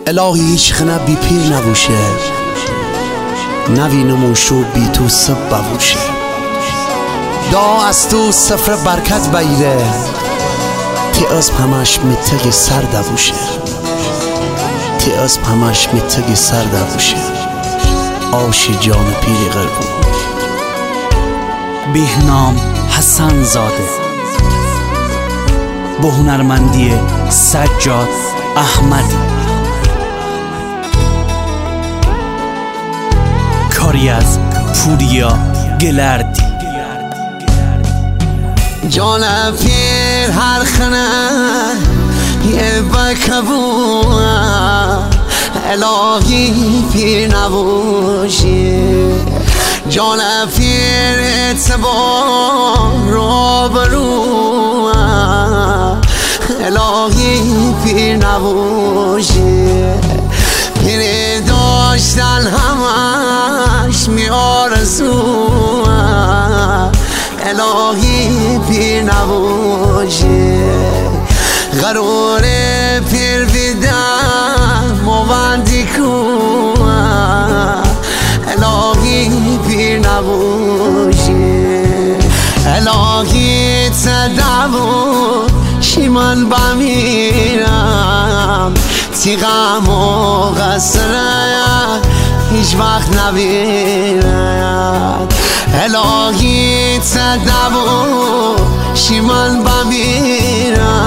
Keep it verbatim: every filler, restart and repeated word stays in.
الهی هیچ خنه بی پیر نبوشه، نوینمون شو بی تو سب ببوشه. دا از تو سفر برکت بیره، تی از همش متگ سر دبوشه، تی از همش متگ سر دبوشه. آش جان پیر قربون. بهنام حسن زاده، با هنرمندی سجاد احمدی، کاری از پوریا گلردی. جان پیر هر خنه یه بکبون، الهی پیر نباشی. جان پیر اعتبار رو برو، الهی پیر نباشی. پیر داشتن همش میارزو، الهی پیر نباشی. قرار پیر بیدم موندی کن، الهی پیر نباشی. الهی تدبو شیمان بمیرم، تی غم و غصره هیچ وقت نبیرم. الهی تدبو شیمان بمیرم،